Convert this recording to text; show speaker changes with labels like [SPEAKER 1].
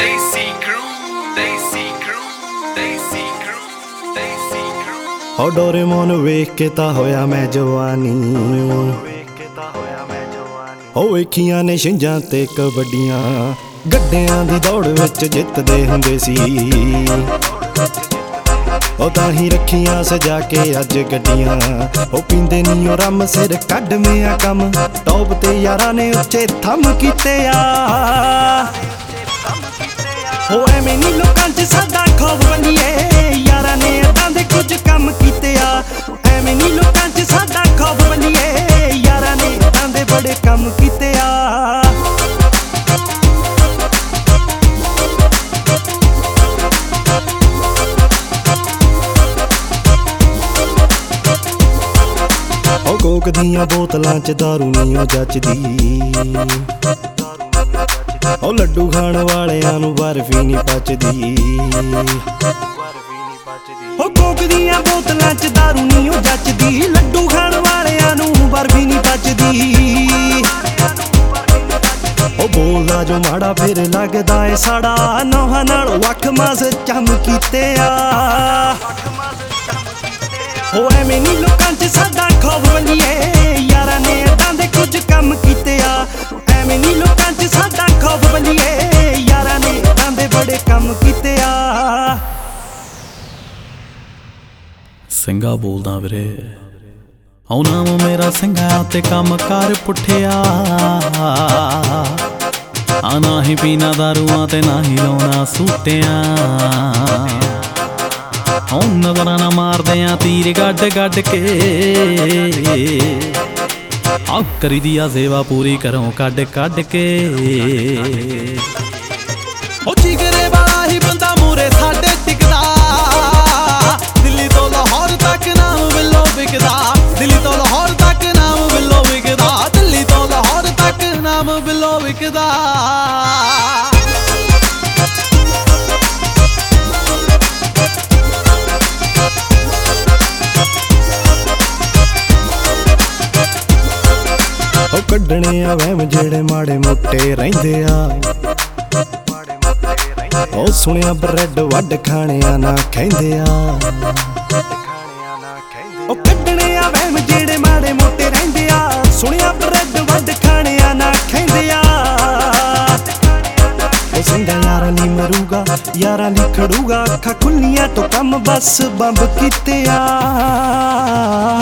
[SPEAKER 1] ਹੋ ਡੋਰੇਮੋਨ ਵੇਖ ਕੇ ਤਾਂ ਹੋਇਆ ਮੈਂ ਜਵਾਨੀ, ਹੋ ਵੇਖੀਆਂ ਨੇ ਛਿੰਝਾਂ ਤੇ ਕਬੱਡੀਆਂ, ਗੱਡਿਆਂ ਦੀ ਦੌੜ ਵਿੱਚ ਜਿੱਤਦੇ ਹੁੰਦੇ ਸੀ। ਉਹ ਤਾਂ ਹੀ ਰੱਖੀਆਂ ਸਜਾ ਕੇ ਅੱਜ ਗੱਡੀਆਂ, ਉਹ ਪੀਂਦੇ ਨੀ ਉਹ ਰੰਮ ਸਿਰ ਕੱਢਵਿਆਂ ਕੰਮ, ਟੌਪ ਤੇ ਯਾਰਾਂ ਨੇ ਉੱਚੇ ਥੰਮ ਕੀਤੇ ਆ। ਹੋ ਐਵੇਂ ਨੀ ਲੋਕਾਂ 'ਚ ਸਾਡਾ ਖੌਫ ਬਣੀਏ, ਯਾਰਾਂ ਨੇ ਏਦਾਂ ਦੇ ਕੁਝ ਕੰਮ ਕੀਤੇ ਆ। ਐਵੇਂ ਨੀ ਲੋਕਾਂ 'ਚ ਸਾਡਾ ਖੌਫ ਬਣੀਏ, ਯਾਰਾਂ ਨੇ ਏਦਾਂ ਦੇ ਬੜੇ ਕੰਮ ਕੀਤੇ ਆ। ਉਹ ਕੋਕ ਦੀਆਂ ਬੋਤਲਾਂ 'ਚ ਦਾਰੂ ਨੀ ਉਹ ਜੱਚਦੀ, ਉਹ ਲੱਡੂ ਖਾਣ ਵਾਲਿਆਂ ਨੂੰ ਬਰਫੀ ਨੀ ਪਚਦੀ। ਉਹ ਕੋਕ ਦੀਆਂ ਬੋਤਲਾਂ 'ਚ ਦਾਰੂ ਨੀ ਉਹ ਜੱਚਦੀ, ਲੱਡੂ ਖਾਣ ਵਾਲਿਆਂ ਨੂੰ ਬਰਫੀ ਨੀ ਪਚਦੀ। ਉਹ ਬੋਲਦਾ ਜੋ ਮਾੜਾ ਫਿਰ ਲੱਗਦਾ ਏ ਸਾੜਾ, ਨੌਹਾਂ ਨਾਲ ਵੱਖ ਮਾਸ ਚੰਮ ਕੀਤੇ ਆ। ਹੋ ਐਵੇਂ ਨੀ ਲੋਕਾਂ 'ਚ ਸਾਡਾ ਖੌਫ ਬਣੀਏ, ਯਾਰਾਂ ਨੇ ਏਦਾਂ ਦੇ ਕੁਝ ਕੰਮ ਕੀਤੇ ਆ। ਐਵੇਂ ਨੀ ਲੋਕਾਂ 'ਚ ਸਾਡਾ ਖੌਫ ਬਣੀਏ, ਯਾਰਾਂ ਨੇ ਏਦਾਂ ਦੇ ਬੜੇ ਕੰਮ ਕੀਤੇ ਆ।
[SPEAKER 2] ਸਿੰਘਾ ਬੋਲਦਾ ਵੀਰੇ, ਆਉ ਨਾਮ ਮੇਰਾ ਸਿੰਘਾ ਤੇ ਕੰਮ ਕਰ ਪੁੱਠਿਆ। ਆ ਨਾ ਹੀ ਪੀਣਾ ਦਾਰੂਆਂ ਤੇ ਨਾ ਹੀ ਲਾਉਣਾ ਸੂਟਿਆਂ, ਹੁਣ ਨਜ਼ਰਾਂ ਨਾ ਮਾਰਦੇ ਆ ਤੀਰ ਗੱਡ ਗੱਡ ਕੇ। ਆ ਕਰੀ ਦੀ ਆ ਸੇਵਾ ਪੂਰੀ ਘਰੋਂ ਕੱਢ ਕੱਢ ਕੇ। ਉਹ ਜਿਗਰੇ ਵਾਲਾ ਹੀ ਬੰਦਾ ਮੂਰੇ ਸਾਡੇ ਟਿਕਦਾ, ਦਿੱਲੀ ਤੋਂ ਲਾਹੌਰ ਤੱਕ ਨਾਮ ਬਿੱਲੋ ਵਿਕਦਾ, ਦਿੱਲੀ ਤੋਂ ਲਾਹੌਰ ਤੱਕ ਨਾਮ ਬਿੱਲੋ ਵਿਕਦਾ, ਦਿੱਲੀ ਤੋਂ ਲਾਹੌਰ ਤੱਕ ਨਾਮ ਬਿੱਲੋ ਵਿਕਦਾ।
[SPEAKER 1] ਉਹ ਕੱਢਣੇ ਆ ਵਹਿਮ ਜਿਹੜੇ ਮਾੜੇ ਮੋਟੇ ਰਹਿੰਦੇ ਆ, ਉਹ ਸੁਣਿਆ ਬ੍ਰੈਡ ਵੱਢ ਖਾਣਿਆ ਨਾ ਕਹਿੰਦੇ ਆ। ਉਹ ਕੱਢਣੇ ਆ ਵਹਿਮ ਜਿਹੜੇ ਮਾੜੇ ਮੋਟੇ ਰਹਿੰਦੇ ਆ, ਸੁਣਿਆ ਬ੍ਰੈਡ ਵੱਢ ਖਾਣਿਆ ਨਾ ਕਹਿੰਦੇ ਆ। ਉਹ ਸਿੰਘਾ ਯਾਰਾਂ ਲਈ ਮਰੂਗਾ, ਯਾਰਾਂ ਲਈ ਖੜੂਗਾ, ਅੱਖਾਂ ਖੁੱਲੀਆਂ ਤੋਂ ਕੰਮ ਬਸ ਬੰਬ ਕੀਤੇ ਆ।